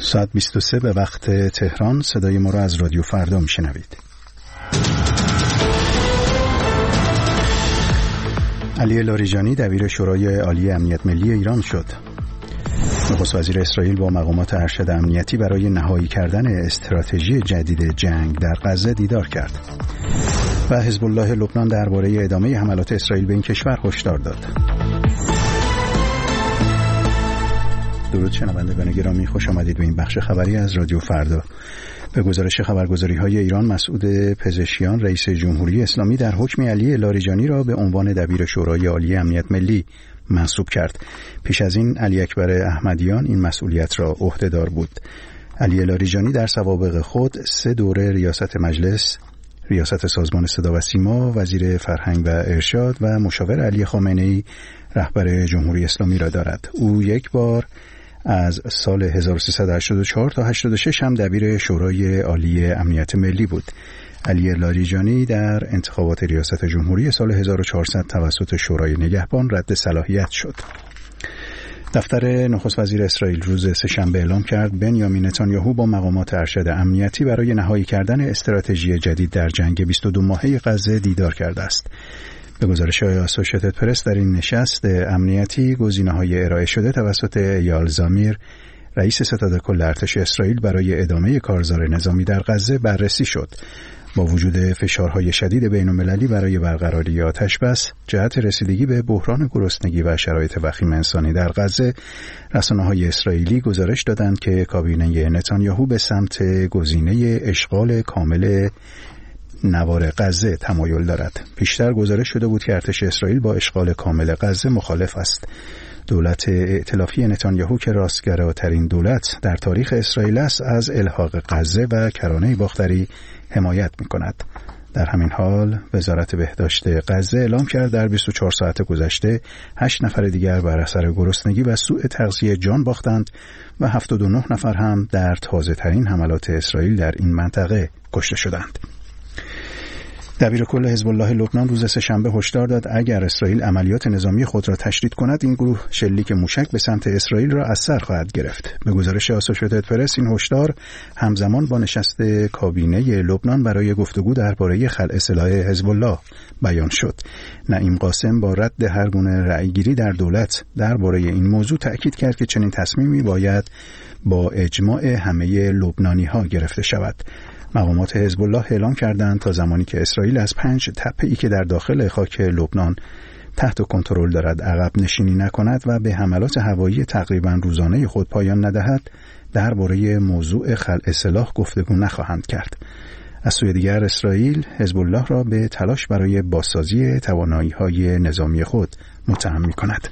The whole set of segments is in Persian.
ساعت 23 به وقت تهران. صدای ما را از رادیو فردا میشنوید. علی لاریجانی دبیر شورای عالی امنیت ملی ایران شد. نخست وزیر اسرائیل با مقامات ارشد امنیتی برای نهایی کردن استراتژی جدید جنگ در غزه دیدار کرد. و حزب الله لبنان درباره ادامه حملات اسرائیل به این کشور هشدار داد. درود شنوندگان گرامی، خوش آمدید به این بخش خبری از رادیو فردا. به گزارش خبرگزاری‌های ایران، مسعود پزشکیان رئیس جمهوری اسلامی در حکم علی لاریجانی را به عنوان دبیر شورای عالی امنیت ملی منصوب کرد. پیش از این علی اکبر احمدیان این مسئولیت را عهده‌دار بود. علی لاریجانی در سوابق خود 3 دوره ریاست مجلس، ریاست سازمان صدا و سیما، وزیر فرهنگ و ارشاد و مشاور علی خامنه‌ای رهبر جمهوری اسلامی را دارد. او یک بار از سال 1384 تا 86 هم دبیر شورای عالی امنیت ملی بود. علی لاریجانی در انتخابات ریاست جمهوری سال 1400 توسط شورای نگهبان رد صلاحیت شد. دفتر نخست وزیر اسرائیل روز سه‌شنبه اعلام کرد بنیامین نتانیاهو با مقامات ارشد امنیتی برای نهایی کردن استراتژی جدید در جنگ 22 ماهه غزه دیدار کرده است. به گزارش اسوشییتد پرس در این نشست امنیتی گزینه‌های ارائه شده توسط ایال زامیر رئیس ستاد کل ارتش اسرائیل برای ادامه کارزار نظامی در غزه بررسی شد. با وجود فشارهای شدید بین‌المللی برای برقراری آتش بس جهت رسیدگی به بحران گرسنگی و شرایط وخیم انسانی در غزه، رسانه‌های اسرائیلی گزارش دادند که کابینه نتانیاهو به سمت گزینه اشغال کامل نوار غزه تمایل دارد. پیشتر گزارش شده بود که ارتش اسرائیل با اشغال کامل غزه مخالف است. دولت ائتلافی نتانیاهو که راستگراترین دولت در تاریخ اسرائیل است، از الحاق غزه و کرانه باختری حمایت می‌کند. در همین حال وزارت بهداشت غزه اعلام کرد در 24 ساعت گذشته 8 نفر دیگر بر اثر گرسنگی و سوء تغذیه جان باختند و 79 نفر هم در تازه‌ترین حملات اسرائیل در این منطقه کشته شدند. دبیر کل حزب الله لبنان روز سه‌شنبه هشدار داد اگر اسرائیل عملیات نظامی خود را تشدید کند، این گروه شلیک موشک به سمت اسرائیل را از سر خواهد گرفت. به گزارش اسوشییتد پرس این هشدار همزمان با نشست کابینه لبنان برای گفتگو درباره خلع سلاح حزب الله بیان شد. نعیم قاسم با رد هر گونه رأیگیری در دولت درباره این موضوع تأکید کرد که چنین تصمیمی باید با اجماع همه لبنانی‌ها گرفته شود. مقامات حزب الله اعلام کردند تا زمانی که اسرائیل از 5 تپه‌ای که در داخل خاک لبنان تحت کنترل دارد عقب نشینی نکند و به حملات هوایی تقریباً روزانه خود پایان ندهد، درباره موضوع خلع سلاح گفتگو نخواهند کرد. از سوی دیگر اسرائیل حزب الله را به تلاش برای بازسازی توانایی‌های نظامی خود متهم می‌کند.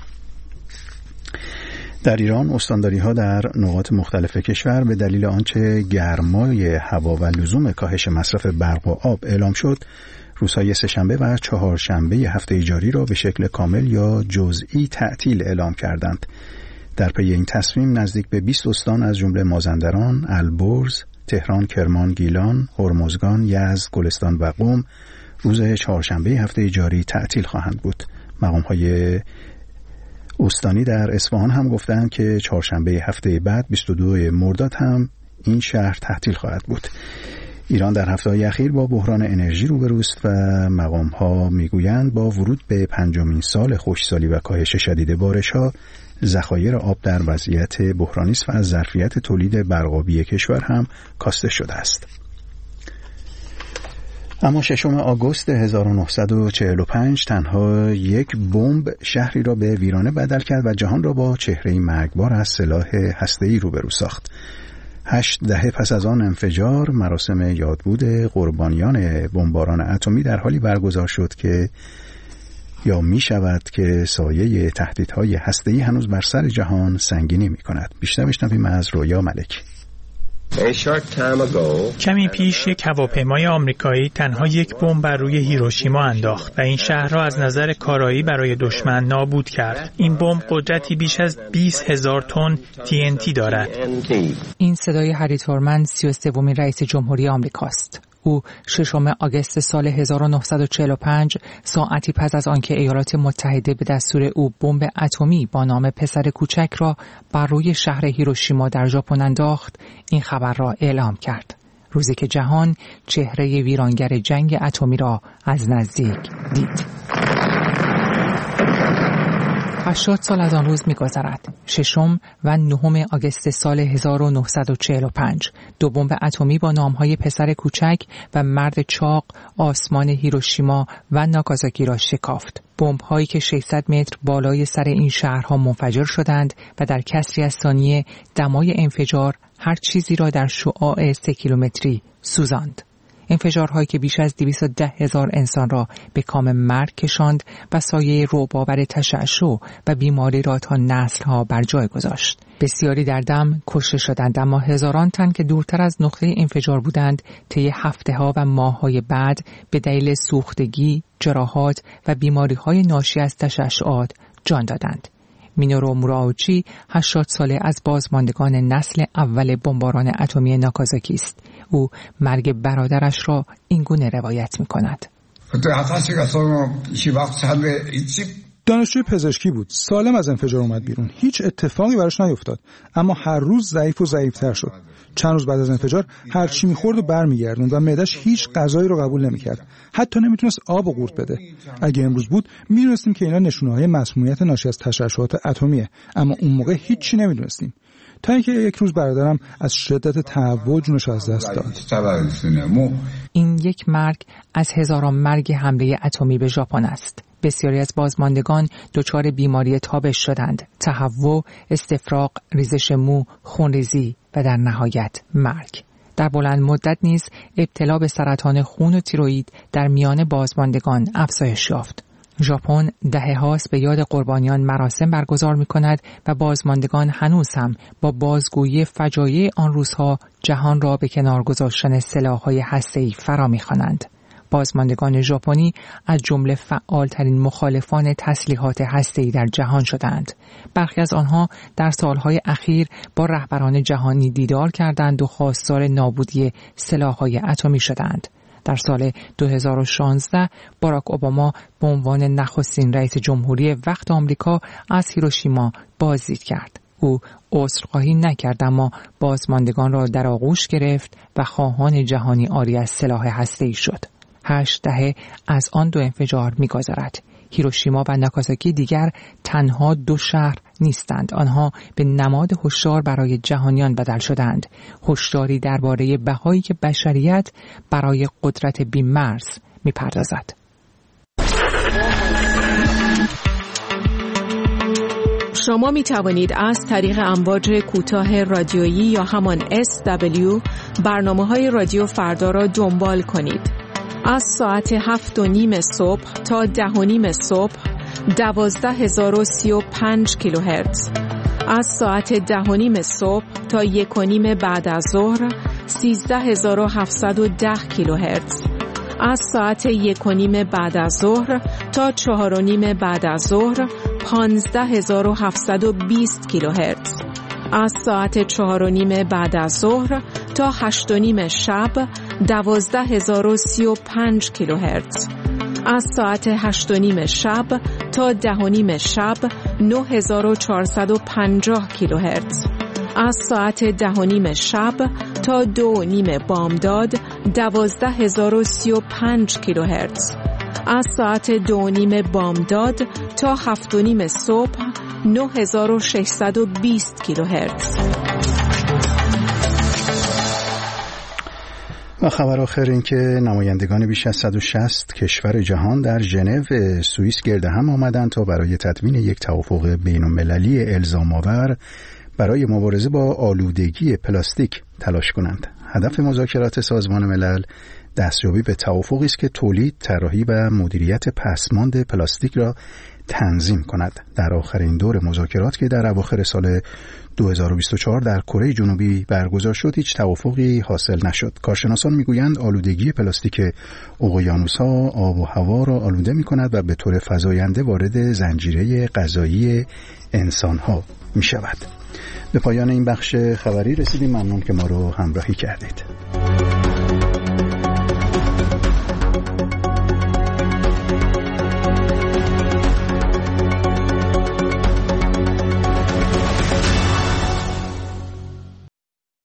در ایران استانداری‌ها در نقاط مختلف کشور به دلیل آنچه گرمای هوا و لزوم کاهش مصرف برق و آب اعلام شد، روزهای سه‌شنبه و چهارشنبه هفته جاری را به شکل کامل یا جزئی تعطیل اعلام کردند. در پی این تصمیم نزدیک به 20 استان از جمله مازندران، البرز، تهران، کرمان، گیلان، هرمزگان، یزد، گلستان و قم روز چهارشنبه هفته جاری تعطیل خواهند بود. مقام‌های استانی در اصفهان هم گفتند که چهارشنبه هفته بعد 22 مرداد هم این شهر تعطیل خواهد بود. ایران در هفته‌های اخیر با بحران انرژی روبروست و مقام‌ها میگویند با ورود به 5مین سال خشکسالی و کاهش شدید بارش‌ها، ذخایر آب در وضعیت بحرانی است و از ظرفیت تولید برق‌آبی کشور هم کاسته شده است. اما 6 آگوست 1945 تنها یک بمب شهری را به ویرانه بدل کرد و جهان را با چهره‌ای مرگبار از سلاح هسته‌ای روبرو ساخت. 8 دهه پس از آن انفجار، مراسم یادبود قربانیان بمباران اتمی در حالی برگزار شد که یا می شود که سایه تهدیدهای هسته‌ای هنوز بر سر جهان سنگینی می کند. بیشتر بشنویم از رویا ملکی. کمی پیش یک هواپیمای آمریکایی تنها یک بمب بر روی هیروشیما انداخت و این شهر را از نظر کارایی برای دشمن نابود کرد. این بمب قدرتی بیش از 20,000 تن TNT دارد. این صدای هری تورمن 33مین رئیس جمهوری آمریکاست. او 6 آگوست سال 1945 ساعتی پس از آنکه ایالات متحده به دستور او بمب اتمی با نام پسر کوچک را بر روی شهر هیروشیما در ژاپن انداخت، این خبر را اعلام کرد. روزی که جهان چهره ویرانگر جنگ اتمی را از نزدیک دید. 80 سال از آن روز می‌گذرد. 6 و 9 آگوست سال 1945 دو بمب اتمی با نام‌های پسر کوچک و مرد چاق آسمان هیروشیما و ناگازاکی را شکافت. بمب‌هایی که 600 متر بالای سر این شهرها منفجر شدند و در کسری از ثانیه دمای انفجار هر چیزی را در شعاع 3 کیلومتری سوزاند. انفجارهایی که بیش از 210,000 انسان را به کام مرگ کشاند و سایه رعب‌آور تشعشع و بیماری را تا نسل‌ها بر جای گذاشت. بسیاری در دم کشته شدند، اما هزاران تن که دورتر از نقطه انفجار بودند طی هفته‌ها و ماه‌های بعد به دلیل سوختگی، جراحات و بیماری‌های ناشی از تشعشعات جان دادند. مینورو موراوچی 80 ساله از بازماندگان نسل اول بمباران اتمی ناگازاکی است. او مرگ برادرش را این گونه روایت می‌کند. دانشجوی پزشکی بود. سالم از انفجار اومد بیرون. هیچ اتفاقی براش نیفتاد، اما هر روز ضعیف و ضعیف‌تر شد. چند روز بعد از انفجار هر چی می‌خورد و برمیگردوند و معده‌اش هیچ غذایی رو قبول نمی‌کرد. حتی نمیتونست آب و قورت بده. اگه امروز بود می‌دونستیم که اینا نشونه‌های مسمومیت ناشی از تشعشعات اتمیه، اما اون موقع هیچی نمی‌دونستیم. تا اینکه یک روز برادرم از شدت تهوع جونش از دست داد. این یک مرگ از هزاران مرگ حمله اتمی به ژاپن است. بسیاری از بازماندگان دچار بیماری تابش شدند: تهوع، استفراغ، ریزش مو، خونریزی و در نهایت مرگ. در بلند مدت نیز ابتلا به سرطان خون و تیروئید در میان بازماندگان افزایش یافت. ژاپن دهه‌هاست به یاد قربانیان مراسم برگزار می‌کند و بازماندگان هنوز هم با بازگویی فجایع آن روزها جهان را به کنار گذاشتن سلاح‌های هسته‌ای فرا می‌خوانند. بازماندگان ژاپنی از جمله فعالترین مخالفان تسلیحات هسته‌ای در جهان شدند. برخی از آنها در سالهای اخیر با رهبران جهانی دیدار کردند و خواستار نابودی سلاح‌های اتمی شدند. در سال 2016 باراک اوباما به عنوان نخستین رئیس جمهوری وقت آمریکا از هیروشیما بازدید کرد. او عذرخواهی نکرد، اما بازماندگان را در آغوش گرفت و خواهان جهانی عاری از سلاح هسته‌ای شد. 8 دهه از آن دو انفجار می‌گذرد. هیروشیما و ناگازاکی دیگر تنها دو شهر نیستند. آنها به نماد هشدار برای جهانیان بدل شدند. هشداری درباره بهایی که بشریت برای قدرت بی‌مرز می‌پردازد. شما می توانید از طریق امواج کوتاه رادیویی یا همان SW برنامه‌های رادیو فردا را دنبال کنید. از ساعت 7:30 صبح تا 10:30 صبح 12035 کیلوهرتز. از ساعت 10:30 صبح تا 1:30 بعد از ظهر 13710 کیلوهرتز. از ساعت 1:30 بعد از ظهر تا 4:30 بعد از ظهر 15720 کیلوهرتز. از ساعت 4:30 بعد از ظهر تا 8:30 شب 12035 کیلوهرتز. از ساعت 8:30 شب تا 10:30 شب 9450 کیلوهرتز. از ساعت 10:30 شب تا 2:30 بامداد 12035 کیلوهرتز. از ساعت 2:30 بامداد تا 7:30 صبح 9620 کیلوهرتز. و خبر آخر این که نمایندگان بیش از 160 کشور جهان در ژنو سوئیس گرد هم آمدند تا برای تدوین یک توافق بین‌المللی الزام‌آور برای مبارزه با آلودگی پلاستیک تلاش کنند. هدف مذاکرات سازمان ملل دستیابی به توافقی است که تولید، طراحی و مدیریت پسماند پلاستیک را تنظیم کند. در آخرین دور مذاکرات که در اواخر سال 2024 در کره جنوبی برگزار شد، هیچ توافقی حاصل نشد. کارشناسان میگویند آلودگی پلاستیک اقیانوس‌ها آب و هوا را آلوده می‌کند و به طور فزاینده وارد زنجیره غذایی انسان‌ها می‌شود. به پایان این بخش خبری رسیدیم. ممنون که ما رو همراهی کردید.